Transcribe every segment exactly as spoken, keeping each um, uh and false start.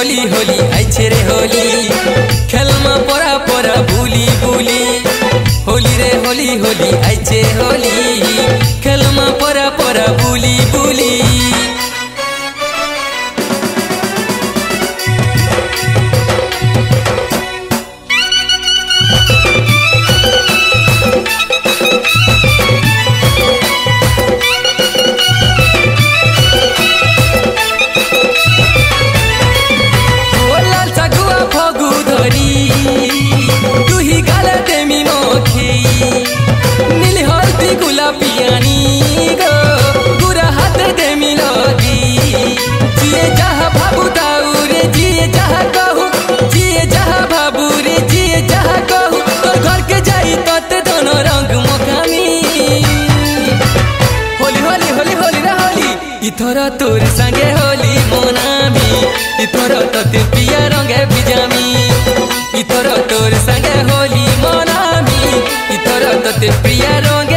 होली होली आइछे रे होली खेलमा परा परा भूली भूली होली रे होली होली आइछे होली खेलमा परा परा भूली भूली पियानी गो गुरा हाथ दे मिलोगी जिए जहाँ भाबू दाऊरे जिए जहाँ कहू जिए जहाँ भाबू रे जिए जहाँ कहू तो घर के जाई तोते दोनों रंग मोकामी होली होली होली होली रे होली इथर तोर संगे होली मोनामी इथर तोते पिया रंगे बिजामी इथर तोर संगे होली मोनामी इथर तोते पिया रंगे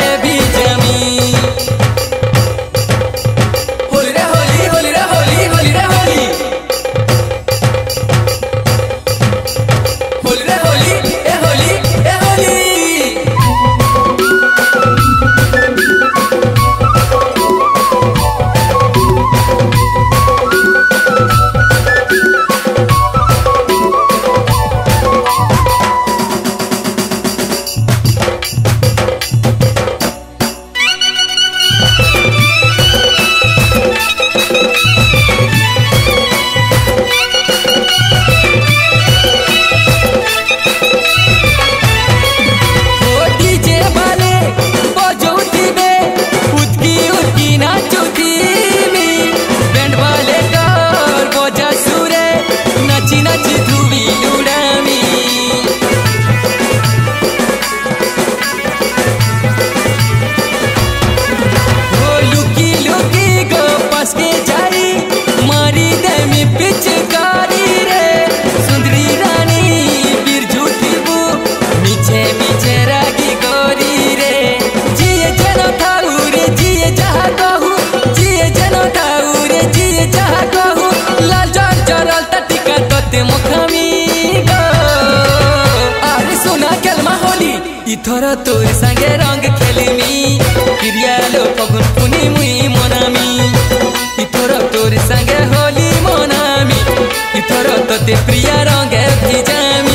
इथर तोर संगे रंग खेलमी किरियालो फगुन पुनी मुई मनामी इथर तोर संगे होली मनामी इथर तोते प्रिया रंग भिजामी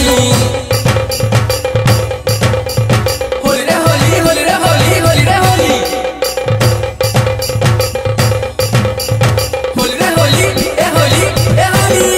होली रे होली होली रे होली होली रे होली होली रे होली ए होली ए होली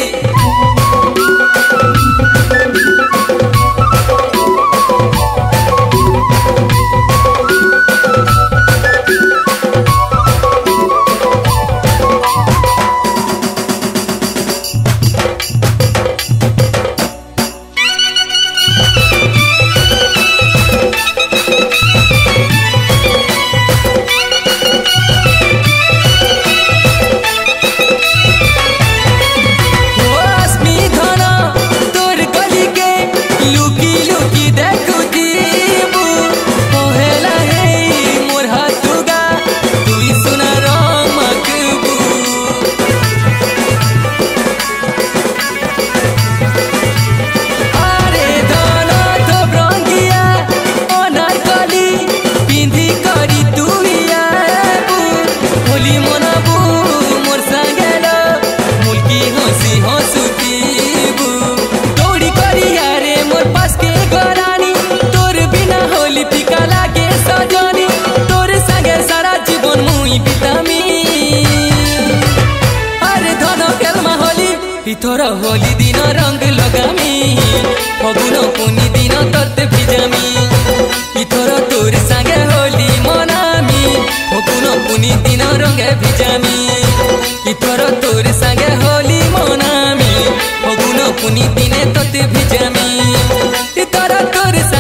इथर होली दिन रंग लगामी फगुन पुनी दिन तोते भिजामी इथर तोर संगे होली मनामी फगुन पुनी दिन रंगे भिजामी इथर तोर संगे होली मनामी फगुन पुनी दिने तोते भिजामी इथर तोर